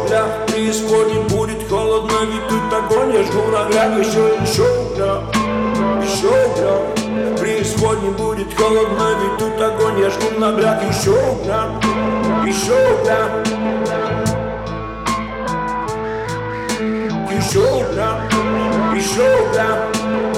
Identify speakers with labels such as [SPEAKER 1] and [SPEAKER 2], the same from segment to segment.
[SPEAKER 1] бля, преисподней будет холодно, ведь тут огонь, я жгу наград. Еще бля, преисподней будет холодно, ведь тут огонь, я жгу наград. Еще бля, еще бля, еще бля.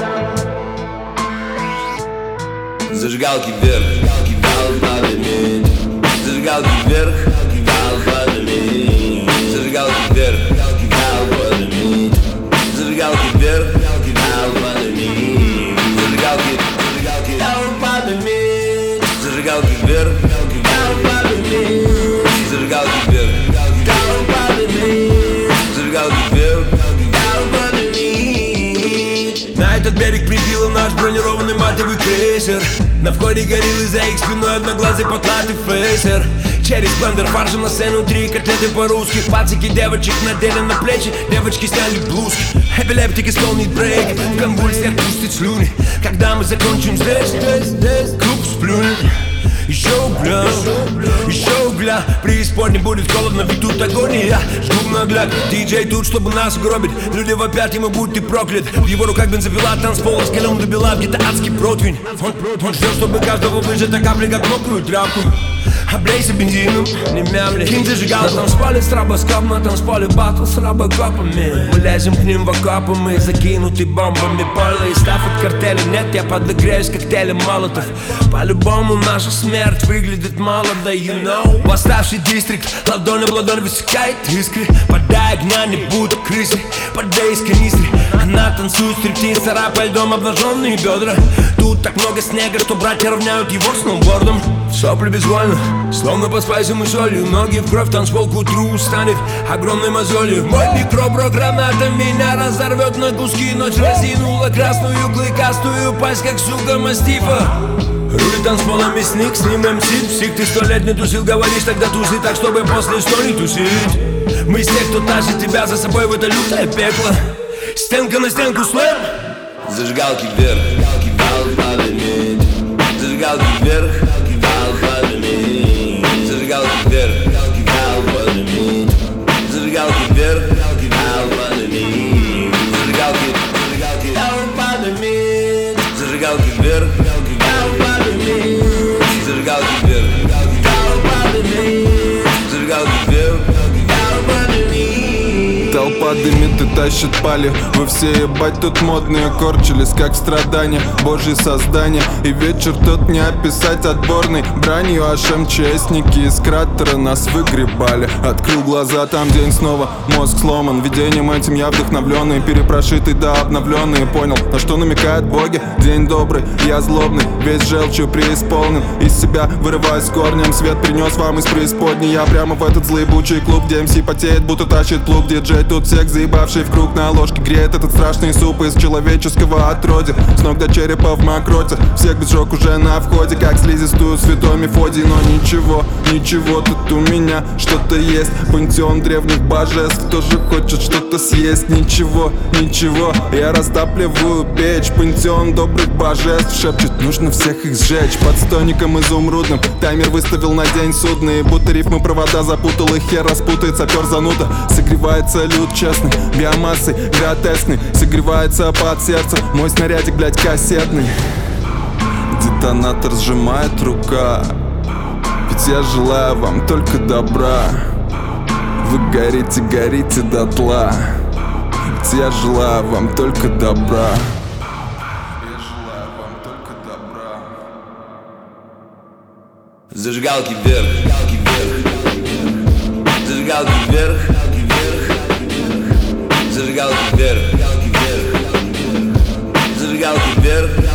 [SPEAKER 2] Зажигалки вверх, кидал падами. Зажигалки вверх, кидал падами. Зажигалки вверх, кидал падами. Зажигалки вверх, кидал падами. Зажигалки, кидал падами. Зажигалки вверх, кидал падами. Зажигалки вверх, кидал падами. Зажигалки вверх, кидал падами.
[SPEAKER 1] На этот берег прибило наш бронированный матовый крейсер. На входе гориллы, за их спиной одноглазый потлатый фейсер. Через блендер фаршем на сцену 3 котлеты по-русски. Пацики девочек надели на плечи, девочки сняли блузки. Эпилептик исполнит брейк, в конвульсиях пустит слюни. Когда мы закончим здесь, клуб сплюнет. Еще угля, преисподней будет холодно, ведь тут огонь, и я жгу нагляд. Диджей тут, чтобы нас угробить, люди вопят ему, будь ты проклят. В его руках бензопила, танцпол раскален до бела, где-то адский противень. Он ждет, чтобы каждого выжата капли, как мокрую тряпку. Облейся бензином, не мямли. Кинь зажигал, на танцполе стробоскоп, на танцполе батл с робокопами. Мы лезем к ним в окопы, мы закинуты бомбами. Поле и став от картеля, нет, я подогреюсь коктейлем молотов. По-любому наша смерть выглядит молодо, you know. Восставший дистрикт, ладонь об ладонь высекает искры. Подай огня, не будь крысы, подай из канистры. Она танцует стриптиз, царапая льдом обнаженные бедра. Тут так много снега, что братья равняют его сноубордом. Сопли безвольно, словно по спайсам и солью. Ноги в кровь, танцпол к утру станет огромной мозолью. Мой микробро-граната меня разорвет на куски. Ночь разинула красную клыкастую пасть, как сука мастифа. Рулит танцполом мясник, с ним МС псих. Ты 100 лет не тусил, говоришь, тогда туси так, чтобы после 100 не тусить. Мы из тех, кто тащит тебя за собой в это лютое пекло. Стенка на стенку слэм.
[SPEAKER 2] Зажигалки вверх, кидал падами. Зажигалки вверх, кидал падами. Зажигалки вверх, кидал падами. Зажигалки вверх, кидал падами. Зажигалки, кидал падами. Зажигалки вверх, кидал падами. Зажигалки вверх, кидал падами. Зажигалки вверх, кидал падами.
[SPEAKER 3] Толпа дымит и тащит палью. Вы все ебать тут модные корчились, как в страдания Божьи создания. И вечер тут не описать отборной бранью. Аж МЧСники из кратера нас выгребали. Открыл глаза, там день снова, мозг сломан. Видением этим я вдохновленный, перепрошитый да обновленный. Понял, на что намекают боги. День добрый, я злобный, весь желчью преисполнен. Из себя вырываюсь с корнем, свет принес вам из преисподней. Я прямо в этот злоебучий клуб, где МС потеет, будто тащит плуг. Диджей тут всех заебавший в круг на ложке греет этот страшный суп из человеческого отродья. С ног до черепа в мокроте, всех без жёг уже на входе, как слизистую святой Мефодий. Но ничего, ничего, тут у меня что-то есть. Пантеон древних божеств тоже хочет что-то съесть. Ничего, ничего, я растапливаю печь. Пантеон добрых божеств шепчет, нужно всех их сжечь. Под стойником изумрудным таймер выставил на день судный. Будто рифмы провода запутал и хер распутает сапер зануда. Согревается люд честный, биомассой гротескный. Согревается под сердце мой снарядик, блядь, кассетный. Детонатор сжимает рука, ведь я желаю вам только добра. Вы горите, горите дотла, ведь я желаю вам только добра. Я желаю вам только добра.
[SPEAKER 2] Зажигалки вверх, зажигалки вверх, зажигалки вверх, зажигалки вверх,